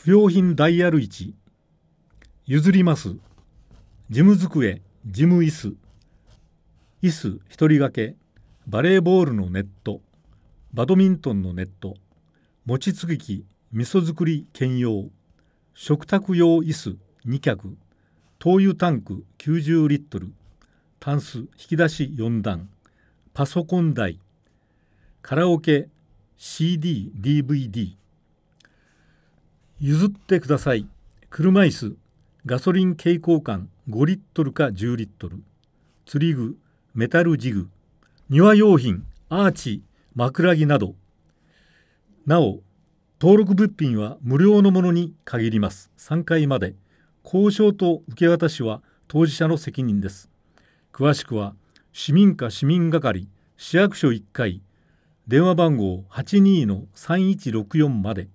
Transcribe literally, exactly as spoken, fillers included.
不用品ダイヤルいち、譲ります。事務机、事務椅子、椅子一人掛け、バレーボールのネット、バドミントンのネット、餅つき機、味噌作り兼用、食卓用椅子に脚、灯油タンクきゅうじゅうリットル、タンス引き出しよん段、パソコン台、カラオケ シーディー、ディーブイディー、譲ってください。車椅子、ガソリン携行缶ごリットルかじゅうリットル、釣り具、メタルジグ、庭用品、アーチ、枕木など。なお、登録物品は無料のものに限ります。さんかいまで。交渉と受け渡しは当事者の責任です。詳しくは市民課市民係市役所いっかい、電話番号 はちにーのさんいちろくよん まで。